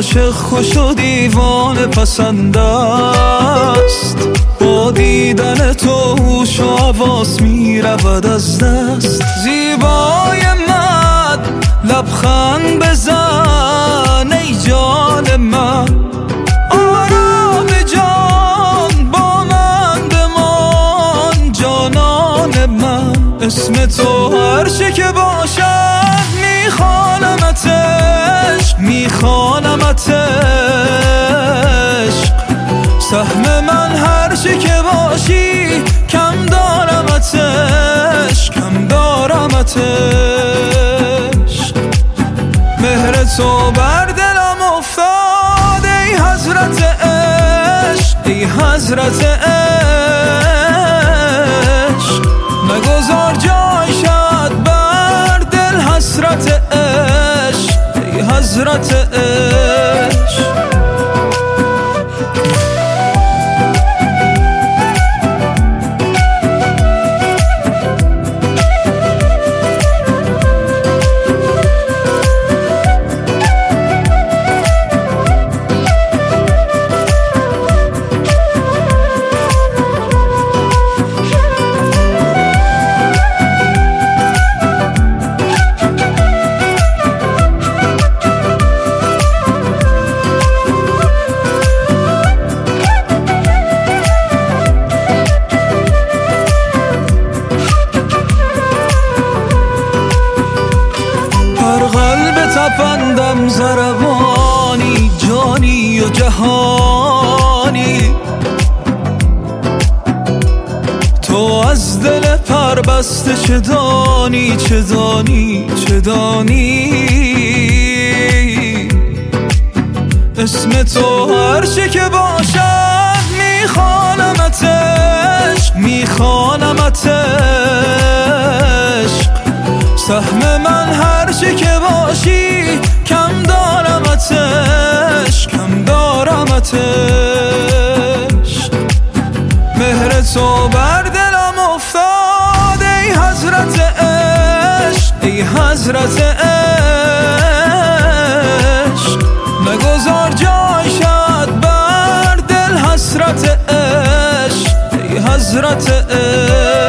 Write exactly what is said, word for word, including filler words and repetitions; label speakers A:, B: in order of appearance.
A: عاشق خوش و دیوانه پسند است، با دیدن تو هوش و حواس می رود از دست. زیبای من لبخند بزن ای جان من، آرام جان با من بمان جانان من. اسم تو هر چه که باشد میخوانمت عشق، میخوانمت عشق. سهم من هر چه که باشی کم دارمت عشق، کم دارمت عشق. مهر تو بر دلم افتاد ای حضرت عشق، ای حضرت عشق. نگذار جای شد بر دل حسرت عشق، ای حضرت عشق. تپندم زربانی جانی و جهانی، تو از دل پربسته چه دانی چه دانی چه دانی. اسم تو هر چه که باشد میخوانمت عشق، میخوانمت عشق. سهم من هر چه که باشی کم دارمت عشق، کم دارمت عشق. مهر تو بر دلم افتاد ای حضرت عشق، ای حضرت عشق. نگذار جای شد بر دل حسرت عشق، ای حضرت عشق.